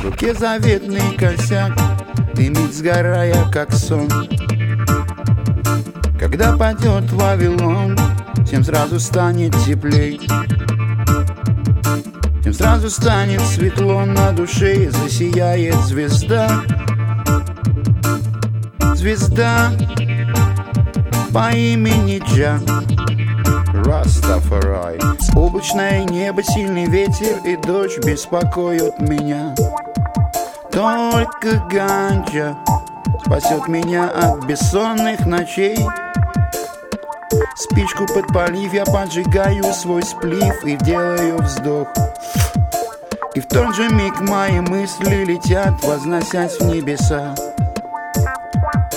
В руке заветный косяк дымит, сгорая, как сон. Когда падет Вавилон, всем сразу станет теплей, всем сразу станет светло на душе, и засияет звезда. Звезда по имени Джа Растафарай. Облачное небо, сильный ветер и дождь беспокоят меня. Только ганджа спасет меня от бессонных ночей. Спичку подпалив, я поджигаю свой сплив и делаю вздох. И в тот же миг мои мысли летят, возносясь в небеса.